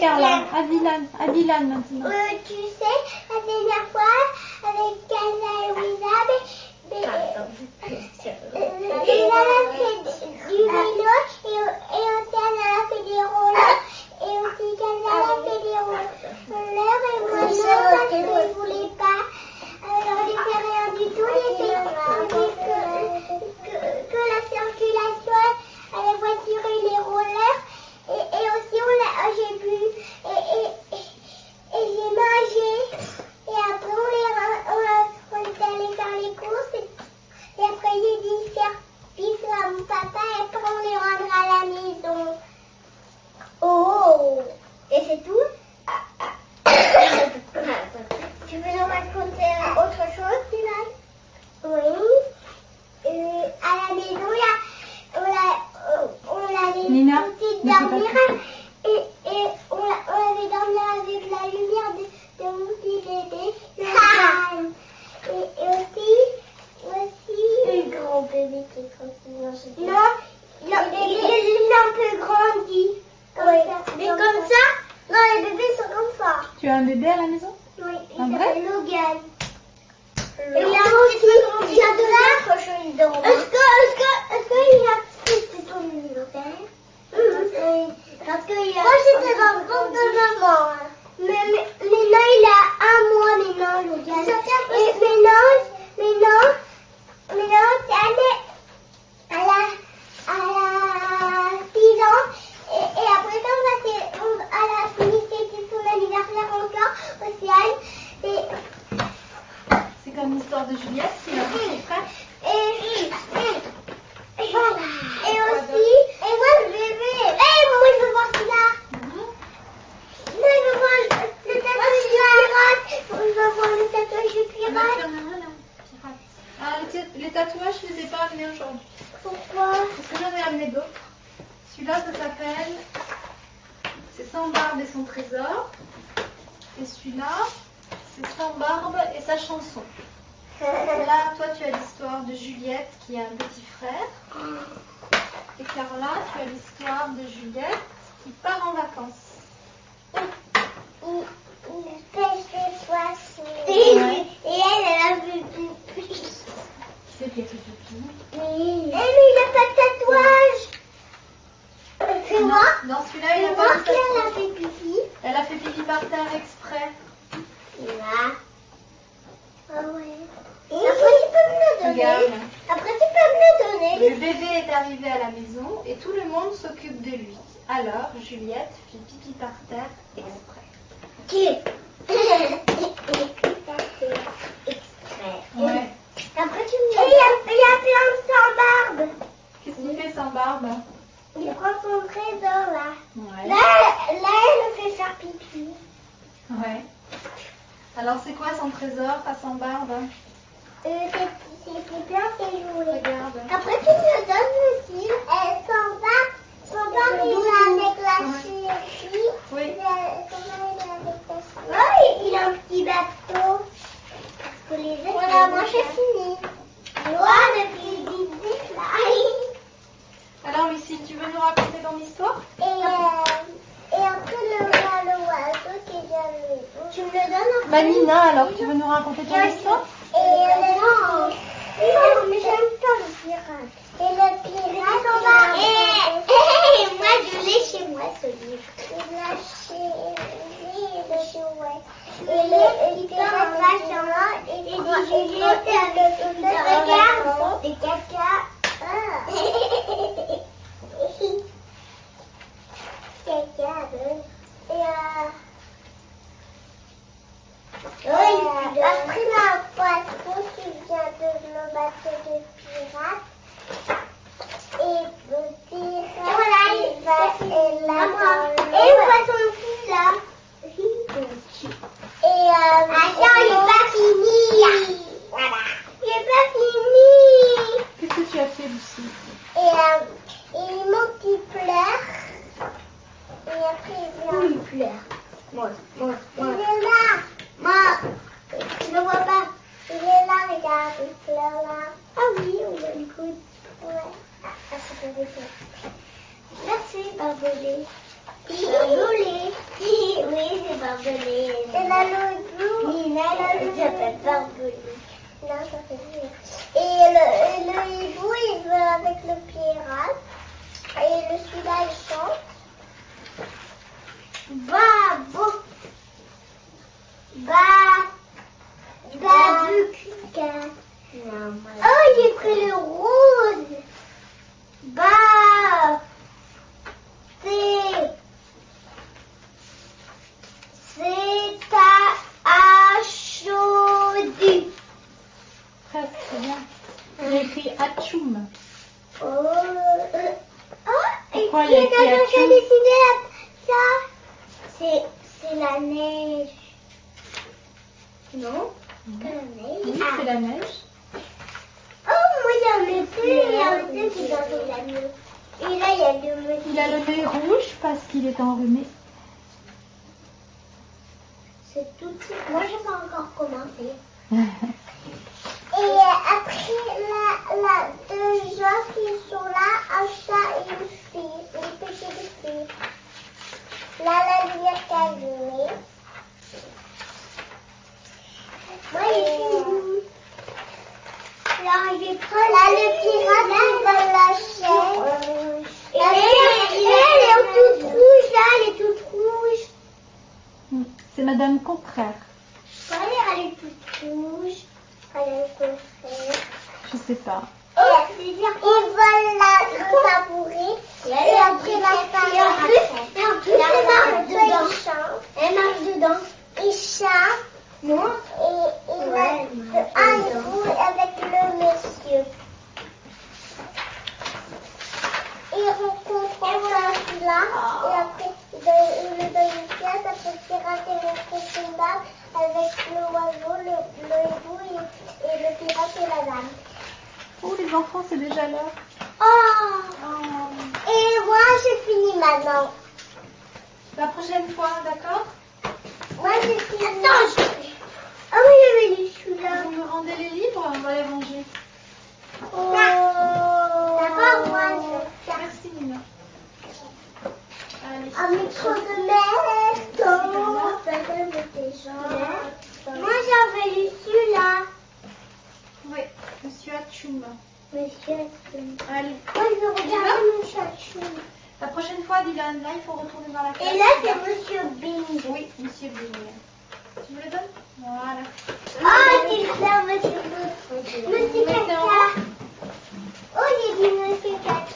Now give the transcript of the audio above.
Carla, à Dylan maintenant. Tu sais, la dernière fois, avec Carla et Louisa, Louisa a fait du vélo et Océane a fait des rollers et aussi Carla a fait des rollers et moi non parce que je voulais pas. Alors j'ai fait rien du tout, j'ai fait que la circulation, les voitures et les rollers et aussi j'ai bu et j'ai mangé et après on est allé faire les courses et après j'ai dit faire bisous à mon papa et après on les rendra à la maison. Oh, et c'est tout? Tu veux nous raconter autre chose, Dylan? Oui. À la maison, on l'avait laissé dormir et on l'avait dormi avec la lumière de mon petit bébé. Et aussi le grand bébé qui continue dans ce film. Non, il est un peu grandi. Mais comme ça? Non, les bébés sont comme ça. Tu as un bébé à la maison? Oui, il Un vrai? s'appelle Logan. Et il a aussi, il a de l'autre chose dedans. Est-ce qu'il a c'était ton numéro? Parce qu'il a... Moi, c'était dans le ventre de maman. Mais maintenant, il a 1 mois maintenant, Logan. Et maintenant, elle a 6 ans. Et après ça, elle a fini c'était son anniversaire encore, Océane. C'est comme l'histoire de Juliette, c'est un petit frère. Voilà. Et aussi, et moi le bébé. Moi je veux voir celui-là. Moi je veux voir le tatouage pirate. Je veux voir le tatouage pirate. Ah, les tatouages, je les ai pas amenés aujourd'hui. Pourquoi? Parce que j'en ai amené d'autres. Celui-là, ça s'appelle... C'est Sans barbe et son trésor. Et celui-là, c'est Sans barbe et sa chanson. Là, toi, tu as l'histoire de Juliette qui a un petit frère. Et Carla, tu as l'histoire de Juliette qui part en vacances. Il fait ses poissons. Ouais. Et elle a vu pipi. C'est qui a fait pipi? Mais il n'a pas de tatouage. C'est moi? Dans celui-là, il a C'est pas moi de qui elle a tatouage. fait pipi. Elle a fait pipi par terre exprès. Là. Ah ouais. Après, tu peux me le donner. Regarde. Après, tu peux me le donner. Le bébé est arrivé à la maison et tout le monde s'occupe de lui. Alors, Juliette fait pipi par terre exprès. Extrait. Ouais. Après, tu me le donnes. Il y a plein de sans barbe. Qu'est-ce qu'il fait sans barbe? Il prend son trésor là. Ouais. Là, elle me fait faire pipi. Ouais. Alors, c'est quoi son trésor à sans barbe? C'est plein de jouets. Regarde. Après, tu me le donnes aussi. Son barbe, il est avec la chérie. Oui. Son barbe, il est avec la chérie. Oh, il a un petit bateau. Voilà, moi j'ai fini. Moi, depuis le début, là. Alors, Lucie, tu veux nous raconter ton histoire? Et après, le oiseau qui vient le... Tu me le donnes après? Bah, Nina, alors, tu veux nous raconter ton histoire? Non, mais j'aime pas le pirate. Et le pirate, moi je l'ai chez moi ce livre. Il l'a chez moi. Et le pirate va sur moi et dit Juliette avec regarde des caca. Caca. Après la poisson qui vient de le bateau de pirate. Et le pirate, voilà, il va et le poisson aussi là. Et attends, il n'est pas fini. Voilà. Il n'est pas fini. Qu'est-ce que tu as fait, Lucie? Et mon petit pleure. Et après il vient. Il pleure. Moi. Il est là. Moi. Tu ne vois pas. Il est là, regarde. Il pleure là. Ah oui, on va le coup. Ouais. C'est pas vrai. Merci, Barbolé. Barbolé. Ça fait Barbelé. Non, ça fait rire. Et le hibou, il veut avec le pirate. Et celui-là, il chante. Babo. Babuca. Oh, j'ai pris le rose. C'est à Achodi. Presque, c'est bien. J'ai écrit Atchoum. Pourquoi il y a écrit Atchoum? Ça, c'est la neige. Non? C'est la neige. Oui, c'est la neige. Oh, moi j'en ai plus. Il y a un truc qui donne la mieux. Et là, il y a le monsieur. Il a le nez rouge parce qu'il est enrhumé. C'est tout de suite. Moi, je n'ai pas encore commencé. Et après, deux gens qui sont là, un chat et une fille, une petite fille. Là, la lumière qui a allumé. Moi, là, le pirate qui vole la chaîne. Et elle est toute rouge, là, elle est toute rouge. C'est Madame Contraire. Elle est toute rouge. Elle est contraire. Je sais pas. Ils volent le tabouret. Et après la femme. Et en plus, elle marche dedans. Il chante. Non. Et il a un hibou avec le monsieur. Il rencontre là. Et après, il le donne une pièce. Après, le pirate rencontre une dame avec l'oiseau, le hibou et le pirate et la dame. Oh, les enfants, c'est déjà l'heure. Et moi, j'ai fini maintenant. La prochaine fois, d'accord? Moi, j'ai fini. Attends, ah oui, j'avais lu celui-là. Vous me rendez les livres, on va les ranger. D'accord, moi, Merci, Nina. Allez. un micro de mer. Moi, j'avais lu celui-là. Oui, Monsieur Atchoum. Monsieur Atchoum. Allez. Moi, je veux regarder Monsieur Atchoum. La prochaine fois, Dylan, là, il faut retourner dans la classe. Et là, c'est Monsieur Bing. Oui, Monsieur Bing. Tu me le donnes? Voilà. Oh, c'est là, Monsieur Caca. Monsieur Caca. Oh, j'ai dit Monsieur Caca.